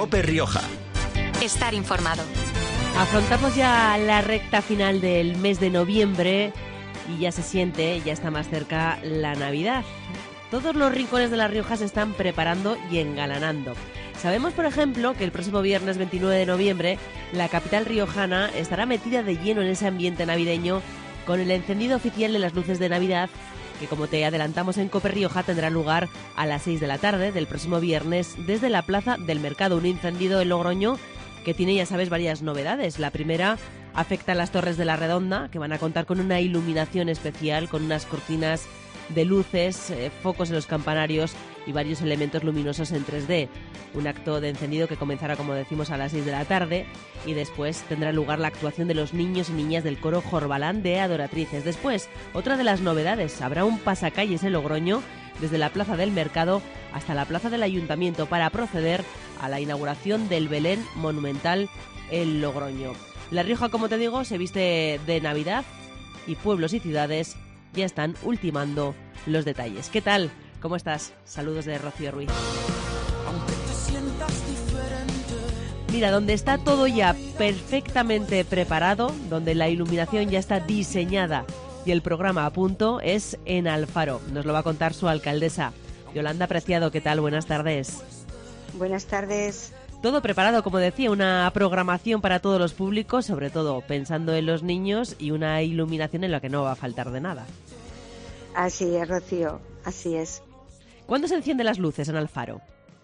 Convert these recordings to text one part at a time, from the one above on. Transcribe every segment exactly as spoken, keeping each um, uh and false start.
COPE Rioja. Estar informado. Afrontamos ya la recta final del mes de noviembre y ya se siente, ya está más cerca la Navidad. Todos los rincones de La Rioja se están preparando y engalanando. Sabemos, por ejemplo, que el próximo viernes veintinueve de noviembre la capital riojana estará metida de lleno en ese ambiente navideño con el encendido oficial de las luces de Navidad, que, como te adelantamos en COPE Rioja, tendrá lugar a las seis de la tarde del próximo viernes desde la Plaza del Mercado, un encendido en Logroño que tiene, ya sabes, varias novedades. La primera afecta a las Torres de la Redonda, que van a contar con una iluminación especial, con unas cortinas de luces, eh, focos en los campanarios y varios elementos luminosos en tres D. Un acto de encendido que comenzará, como decimos, a las seis de la tarde y después tendrá lugar la actuación de los niños y niñas del coro Jorbalán de Adoratrices. Después, otra de las novedades, habrá un pasacalles en Logroño desde la Plaza del Mercado hasta la Plaza del Ayuntamiento para proceder a la inauguración del Belén monumental en Logroño. La Rioja, como te digo, se viste de Navidad y pueblos y ciudades ya están ultimando los detalles. ¿Qué tal? ¿Cómo estás? Saludos de Rocío Ruiz. Mira, donde está todo ya perfectamente preparado, donde la iluminación ya está diseñada y el programa a punto, es en Alfaro. Nos lo va a contar su alcaldesa, Yolanda Preciado. ¿Qué tal? Buenas tardes. Buenas tardes. Todo preparado, como decía, una programación para todos los públicos, sobre todo pensando en los niños, y una iluminación en la que no va a faltar de nada. Así es, Rocío, así es. ¿Cuándo se encienden las luces en Alfaro?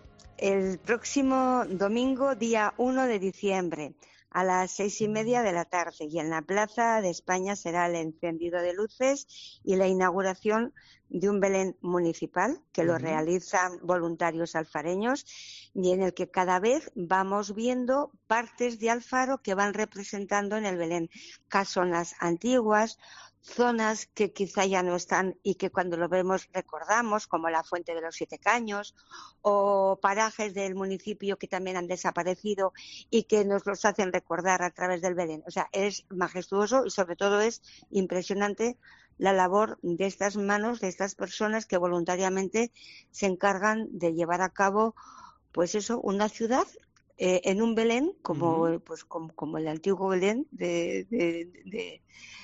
El próximo domingo, día uno de diciembre, a las seis y media de la tarde, y en la Plaza de España será el encendido de luces y la inauguración de un Belén municipal que lo realizan voluntarios alfareños y en el que cada vez vamos viendo partes de Alfaro que van representando en el Belén, casonas antiguas, zonas que quizá ya no están y que cuando lo vemos recordamos, como la Fuente de los Siete Caños, o parajes del municipio que también han desaparecido y que nos los hacen recordar a través del Belén. O sea, es majestuoso y sobre todo es impresionante la labor de estas manos, de estas personas que voluntariamente se encargan de llevar a cabo, pues eso, una ciudad eh, en un Belén como, uh-huh. pues como, como el antiguo Belén de, de, de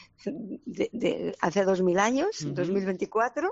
De, de hace dos mil años, uh-huh. dos mil veinticuatro,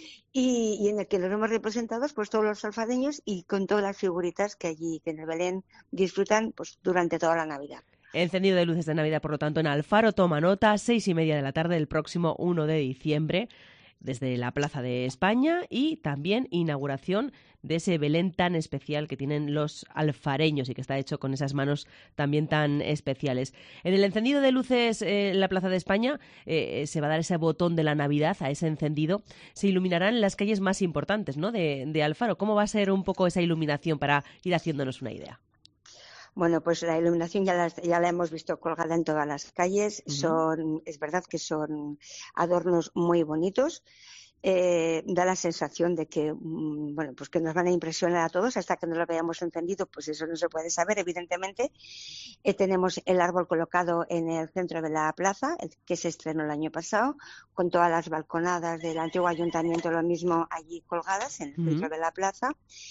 y, y en el que nos hemos representados pues todos los alfareños y con todas las figuritas que allí, que en el Belén disfrutan pues durante toda la Navidad. Encendido de luces de Navidad, por lo tanto, en Alfaro. Toma nota, seis y media de la tarde del próximo uno de diciembre, desde la Plaza de España, y también inauguración de ese Belén tan especial que tienen los alfareños y que está hecho con esas manos también tan especiales. En el encendido de luces eh, en la Plaza de España eh, se va a dar ese botón de la Navidad, a ese encendido. Se iluminarán las calles más importantes, ¿no?, de, de Alfaro. ¿Cómo va a ser un poco esa iluminación para ir haciéndonos una idea? Bueno, pues la iluminación ya la, ya la hemos visto colgada en todas las calles. Uh-huh. Son, es verdad que son adornos muy bonitos. Eh, da la sensación de que, bueno, pues que nos van a impresionar a todos hasta que no lo veamos encendido, pues eso no se puede saber, evidentemente. Eh, tenemos el árbol colocado en el centro de la plaza, el que se estrenó el año pasado, con todas las balconadas del antiguo ayuntamiento, lo mismo allí colgadas en el uh-huh. centro de la plaza.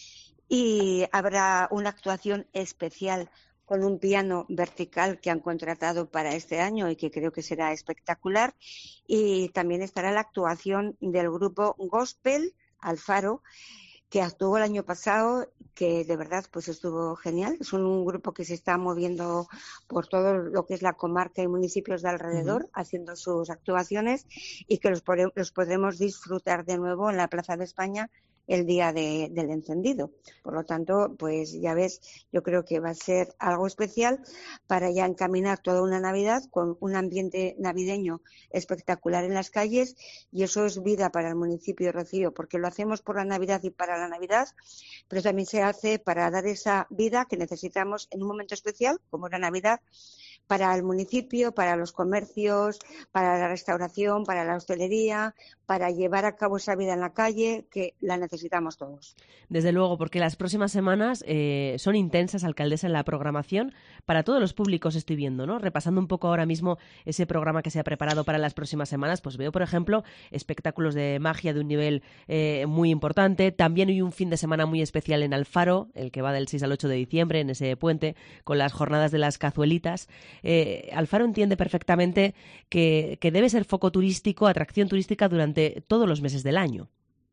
Y habrá una actuación especial con un piano vertical que han contratado para este año y que creo que será espectacular. Y también estará la actuación del grupo Gospel Alfaro, que actuó el año pasado, que de verdad pues estuvo genial. Es un grupo que se está moviendo por todo lo que es la comarca y municipios de alrededor, uh-huh. haciendo sus actuaciones, y que los, los podremos disfrutar de nuevo en la Plaza de España el día de, del encendido. Por lo tanto, pues ya ves, yo creo que va a ser algo especial para ya encaminar toda una Navidad con un ambiente navideño espectacular en las calles, y eso es vida para el municipio de Rocío, porque lo hacemos por la Navidad y para la Navidad, pero también se hace para dar esa vida que necesitamos en un momento especial, como la Navidad, para el municipio, para los comercios, para la restauración, para la hostelería, para llevar a cabo esa vida en la calle, que la necesitamos todos. Desde luego, porque las próximas semanas eh, son intensas, alcaldesa, en la programación para todos los públicos, estoy viendo, ¿no? Repasando un poco ahora mismo ese programa que se ha preparado para las próximas semanas, pues veo, por ejemplo, espectáculos de magia de un nivel eh, muy importante. También hay un fin de semana muy especial en Alfaro, el que va del seis al ocho de diciembre, en ese puente, con las jornadas de las cazuelitas. Eh, Alfaro entiende perfectamente que, que debe ser foco turístico, atracción turística durante todos los meses del año.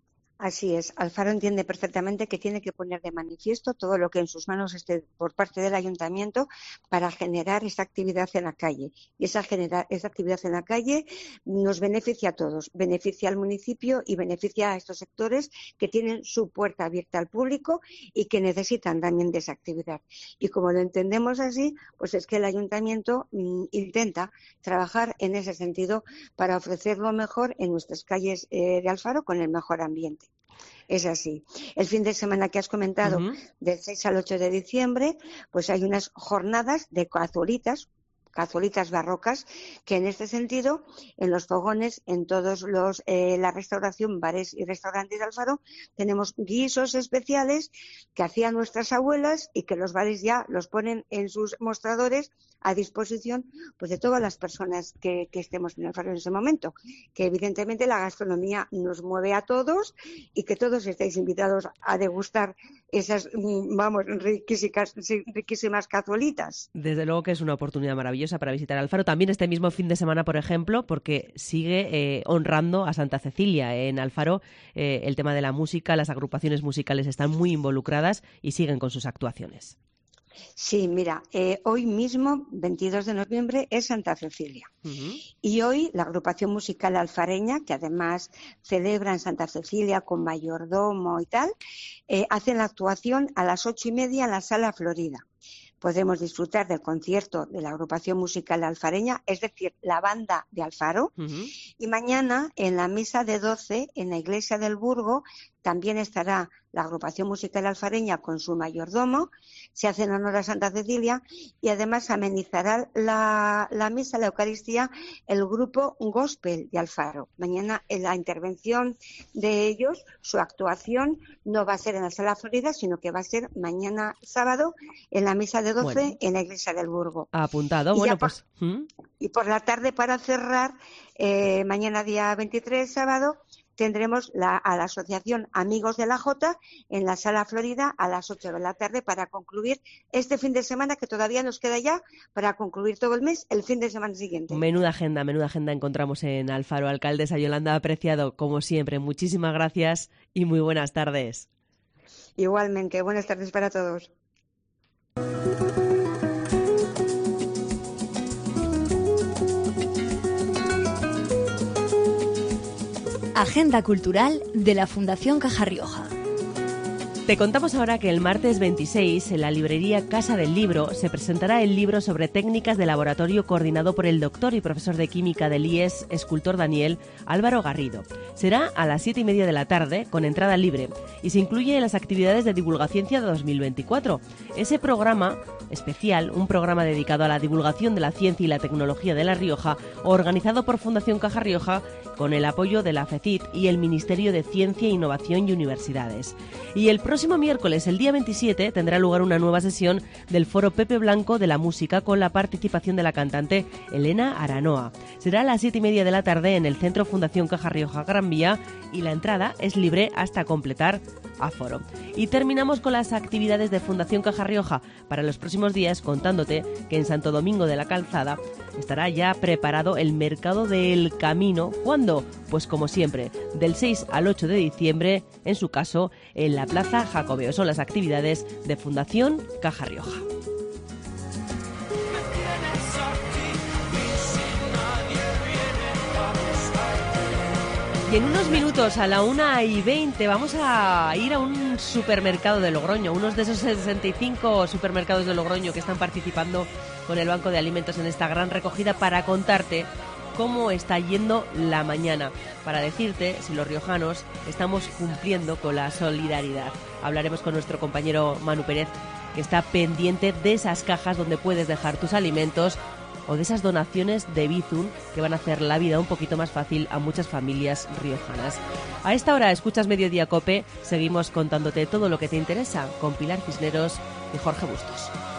Así es, Alfaro entiende perfectamente que tiene que poner de manifiesto todo lo que en sus manos esté por parte del ayuntamiento para generar esa actividad en la calle. Y esa, genera, esa actividad en la calle nos beneficia a todos, beneficia al municipio y beneficia a estos sectores que tienen su puerta abierta al público y que necesitan también de esa actividad. Y como lo entendemos así, pues es que el ayuntamiento mm, intenta trabajar en ese sentido para ofrecer lo mejor en nuestras calles eh, de Alfaro con el mejor ambiente. Es así. El fin de semana que has comentado, uh-huh. del seis al ocho de diciembre, pues hay unas jornadas de cazuelitas, cazuelitas barrocas, que en este sentido, en los fogones, en todos los eh, la restauración, bares y restaurantes de Alfaro, tenemos guisos especiales que hacían nuestras abuelas y que los bares ya los ponen en sus mostradores a disposición pues de todas las personas que, que estemos en Alfaro en ese momento, que evidentemente la gastronomía nos mueve a todos y que todos estáis invitados a degustar esas, vamos, riquísimas, riquísimas cazuelitas. Desde luego que es una oportunidad maravillosa para visitar Alfaro. También este mismo fin de semana, por ejemplo, porque sigue eh, honrando a Santa Cecilia. En Alfaro eh, el tema de la música, las agrupaciones musicales están muy involucradas y siguen con sus actuaciones. Sí, mira, eh, hoy mismo, veintidós de noviembre, es Santa Cecilia. Uh-huh. Y hoy la agrupación musical alfareña, que además celebra en Santa Cecilia con mayordomo y tal, eh, hacen la actuación a las ocho y media en la Sala Florida. Podemos disfrutar del concierto de la agrupación musical alfareña, es decir, la banda de Alfaro. Uh-huh. Y mañana, en la misa de doce, en la iglesia del Burgo, también estará la agrupación musical alfareña con su mayordomo, se hace en honor a Santa Cecilia y además amenizará la, la misa, la Eucaristía, el grupo Gospel de Alfaro. Mañana en la intervención de ellos, su actuación no va a ser en la Sala Florida, sino que va a ser mañana sábado en la misa de doce bueno. en la iglesia del Burgo. Apuntado, y bueno, pues... Por, ¿hmm? Y por la tarde, para cerrar, eh, mañana día veintitrés, sábado, tendremos la, a la asociación Amigos de la Jota en la Sala Florida a las ocho de la tarde para concluir este fin de semana, que todavía nos queda ya para concluir todo el mes, el fin de semana siguiente. Menuda agenda, menuda agenda encontramos en Alfaro. Alcaldesa Yolanda Apreciado, como siempre, muchísimas gracias y muy buenas tardes. Igualmente, buenas tardes para todos. Agenda cultural de la Fundación Caja Rioja. Te contamos ahora que el martes veintiséis, en la librería Casa del Libro, se presentará el libro sobre técnicas de laboratorio coordinado por el doctor y profesor de química del I E S, escultor Daniel, Álvaro Garrido. Será a las siete y media de la tarde, con entrada libre, y se incluye en las actividades de Divulgaciencia de dos mil veinticuatro. Ese programa especial, un programa dedicado a la divulgación de la ciencia y la tecnología de La Rioja, organizado por Fundación Caja Rioja, con el apoyo de la FECIT y el Ministerio de Ciencia, Innovación y Universidades. Y el próximo miércoles, el día veintisiete, tendrá lugar una nueva sesión del Foro Pepe Blanco de la Música con la participación de la cantante Elena Aranoa. Será a las siete y media de la tarde en el Centro Fundación Caja Rioja Gran Vía y la entrada es libre hasta completar aforo. Y terminamos con las actividades de Fundación Caja Rioja para los próximos días, contándote que en Santo Domingo de la Calzada estará ya preparado el Mercado del Camino. ¿Cuándo? Pues como siempre, del seis al ocho de diciembre, en su caso, en la Plaza Jacobeo. Son las actividades de Fundación Caja Rioja. Y en unos minutos, a la una y veinte, vamos a ir a un supermercado de Logroño, unos de esos sesenta y cinco supermercados de Logroño que están participando con el Banco de Alimentos en esta gran recogida para contarte cómo está yendo la mañana, para decirte si los riojanos estamos cumpliendo con la solidaridad. Hablaremos con nuestro compañero Manu Pérez, que está pendiente de esas cajas donde puedes dejar tus alimentos o de esas donaciones de Bizum que van a hacer la vida un poquito más fácil a muchas familias riojanas. A esta hora escuchas Mediodía Cope, seguimos contándote todo lo que te interesa con Pilar Cisneros y Jorge Bustos.